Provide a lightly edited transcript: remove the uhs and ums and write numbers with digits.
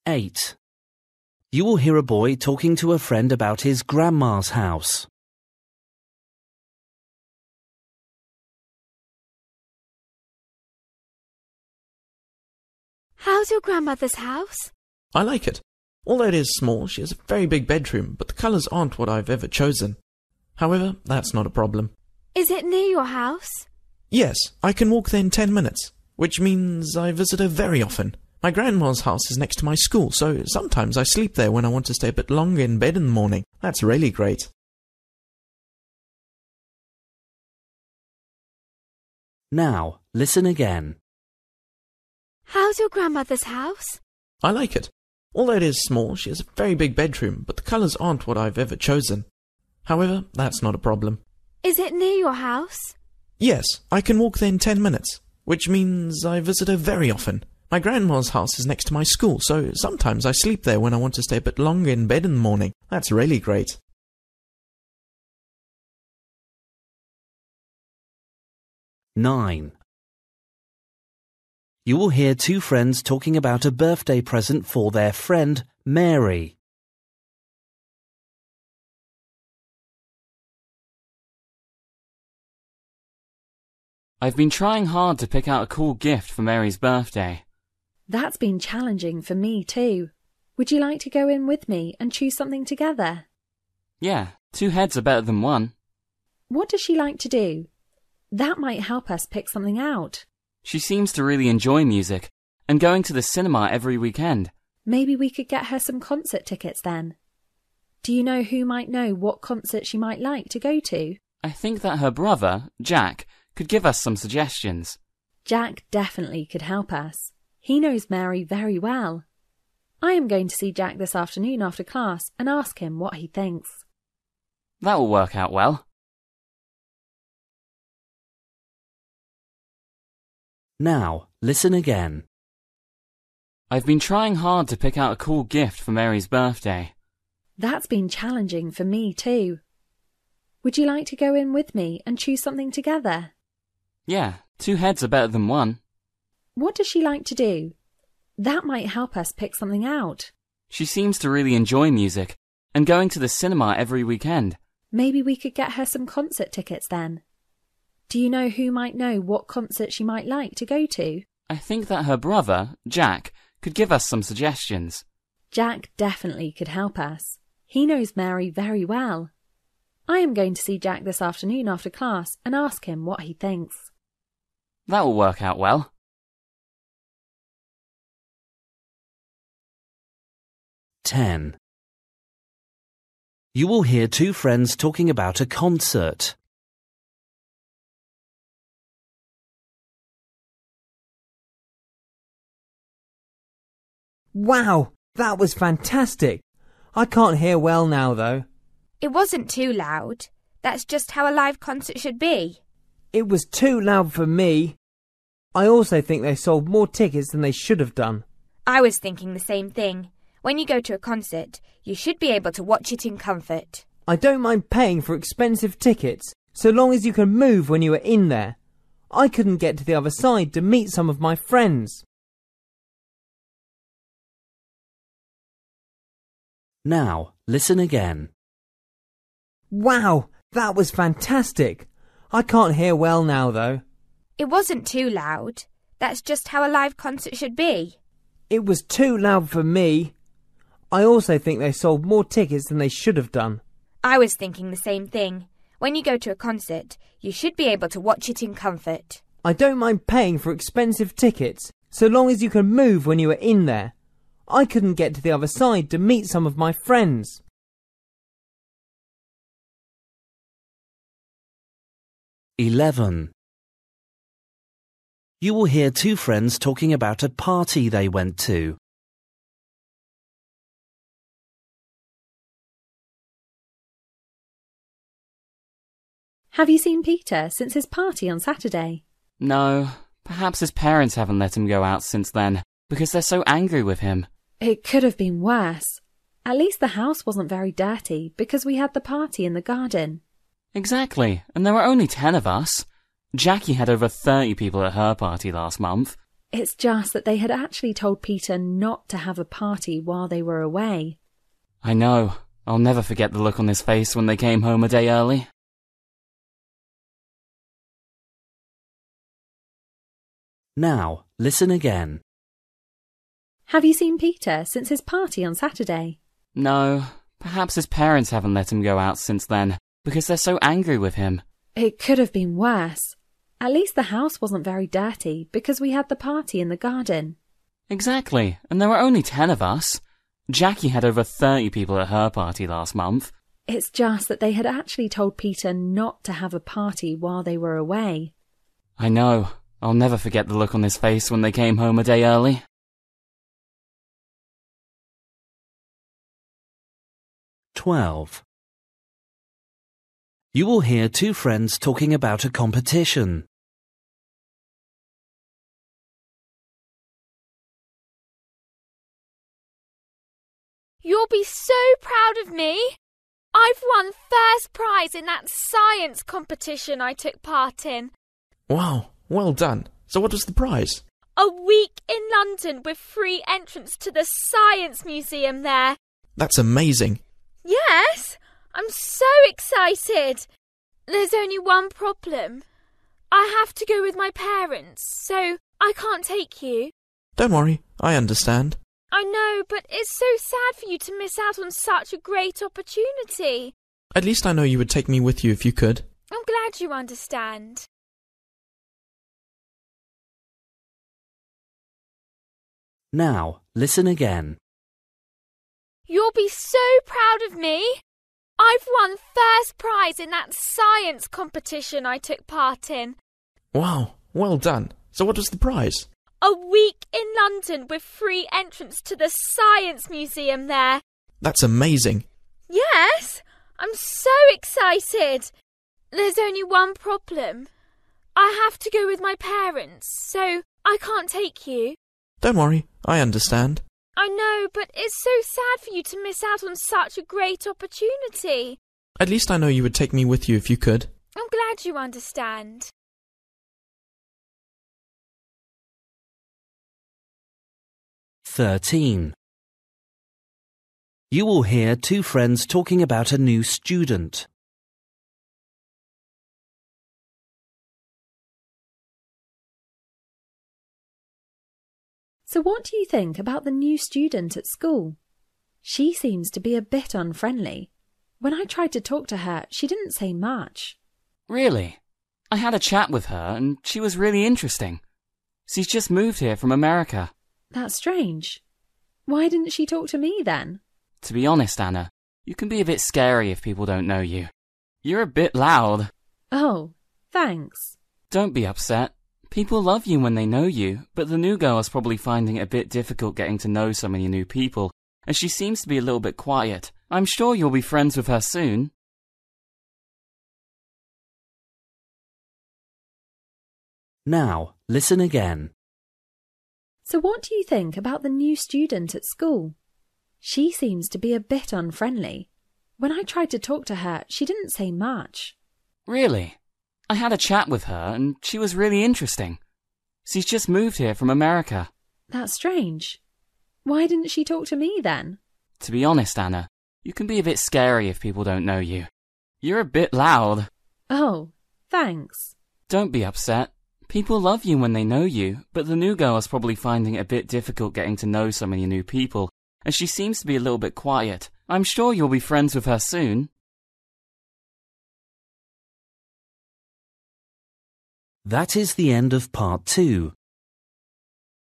8. You will hear a boy talking to a friend about his grandma's house. How's your grandmother's house? I like it. Although it is small, she has a very big bedroom, but the colours aren't what I've ever chosen. However, that's not a problem. Is it near your house? Yes, I can walk there in 10 minutes, which means I visit her very often. My grandma's house is next to my school, so sometimes I sleep there when I want to stay a bit longer in bed in the morning. That's really great. Now, listen again. How's your grandmother's house? I like it. Although it is small, she has a very big bedroom, but the colours aren't what I've ever chosen. However, that's not a problem. Is it near your house? Yes, I can walk there in 10 minutes, which means I visit her very often. My grandma's house is next to my school, so sometimes I sleep there when I want to stay a bit longer in bed in the morning. That's really great. Nine. You will hear two friends talking about a birthday present for their friend, Mary. I've been trying hard to pick out a cool gift for Mary's birthday. That's been challenging for me too. Would you like to go in with me and choose something together? Yeah, 2 heads are better than 1. What does she like to do? That might help us pick something out. She seems to really enjoy music and going to the cinema every weekend. Maybe we could get her some concert tickets then. Do you know who might know what concert she might like to go to? I think that her brother, Jack, could give us some suggestions. Jack definitely could help us. He knows Mary very well. I am going to see Jack this afternoon after class and ask him what he thinks. That will work out well. Now, listen again. I've been trying hard to pick out a cool gift for Mary's birthday. That's been challenging for me too. Would you like to go in with me and choose something together? Yeah, 2 heads are better than 1. What does she like to do? That might help us pick something out. She seems to really enjoy music and going to the cinema every weekend. Maybe we could get her some concert tickets then. Do you know who might know what concert she might like to go to? I think that her brother, Jack, could give us some suggestions. Jack definitely could help us. He knows Mary very well. I am going to see Jack this afternoon after class and ask him what he thinks. That will work out well. Ten. You will hear two friends talking about a concert. Wow, that was fantastic. I can't hear well now, though. It wasn't too loud. That's just how a live concert should be. It was too loud for me. I also think they sold more tickets than they should have done. I was thinking the same thing. When you go to a concert, you should be able to watch it in comfort. I don't mind paying for expensive tickets, so long as you can move when you are in there. I couldn't get to the other side to meet some of my friends. Now, listen again. Wow, that was fantastic. I can't hear well now, though. It wasn't too loud. That's just how a live concert should be. It was too loud for me. I also think they sold more tickets than they should have done. I was thinking the same thing. When you go to a concert, you should be able to watch it in comfort. I don't mind paying for expensive tickets, so long as you can move when you are in there. I couldn't get to the other side to meet some of my friends. 11. You will hear two friends talking about a party they went to. Have you seen Peter since his party on Saturday? No, perhaps his parents haven't let him go out since then, because they're so angry with him. It could have been worse. At least the house wasn't very dirty because we had the party in the garden. Exactly, and there were only 10 of us. Jackie had over 30 people at her party last month. It's just that they had actually told Peter not to have a party while they were away. I know. I'll never forget the look on his face when they came home a day early. Now, listen again. Have you seen Peter since his party on Saturday? No, perhaps his parents haven't let him go out since then, because they're so angry with him. It could have been worse. At least the house wasn't very dirty because we had the party in the garden. Exactly, and there were only 10 of us. Jackie had over 30 people at her party last month. It's just that they had actually told Peter not to have a party while they were away. I know. I'll never forget the look on his face when they came home a day early. "12. You will hear two friends talking about a competition. You'll be so proud of me. I've won first prize in that science competition I took part in. Wow, well done. So what was the prize? A week in London with free entrance to the Science Museum there. That's amazing. Yes, I'm so excited. There's only one problem. I have to go with my parents, so I can't take you. Don't worry, I understand. I know, but it's so sad for you to miss out on such a great opportunity. At least I know you would take me with you if you could. I'm glad you understand. Now, listen again. You'll be so proud of me. I've won first prize in that science competition I took part in. Wow, well done. So what was the prize? A week in London with free entrance to the Science Museum there. That's amazing. Yes, I'm so excited. There's only one problem. I have to go with my parents, so I can't take you. Don't worry, I understand. I know, but it's so sad for you to miss out on such a great opportunity. At least I know you would take me with you if you could. I'm glad you understand. "13. You will hear two friends talking about a new student. So what do you think about the new student at school? She seems to be a bit unfriendly. When I tried to talk to her, she didn't say much. Really? I had a chat with her and she was really interesting. She's just moved here from America. That's strange. Why didn't she talk to me then? To be honest, Anna, you can be a bit scary if people don't know you. You're a bit loud. Oh, thanks. Don't be upset. People love you when they know you, but the new girl is probably finding it a bit difficult getting to know so many new people, and she seems to be a little bit quiet. I'm sure you'll be friends with her soon. Now, listen again. So what do you think about the new student at school? She seems to be a bit unfriendly. When I tried to talk to her, she didn't say much. Really? I had a chat with her and she was really interesting. She's just moved here from America. That's strange. Why didn't she talk to me then? To be honest, Anna, you can be a bit scary if people don't know you. You're a bit loud. Oh, thanks. Don't be upset. People love you when they know you, but the new girl is probably finding it a bit difficult getting to know so many new people, and she seems to be a little bit quiet. I'm sure you'll be friends with her soon. That is the end of part 2.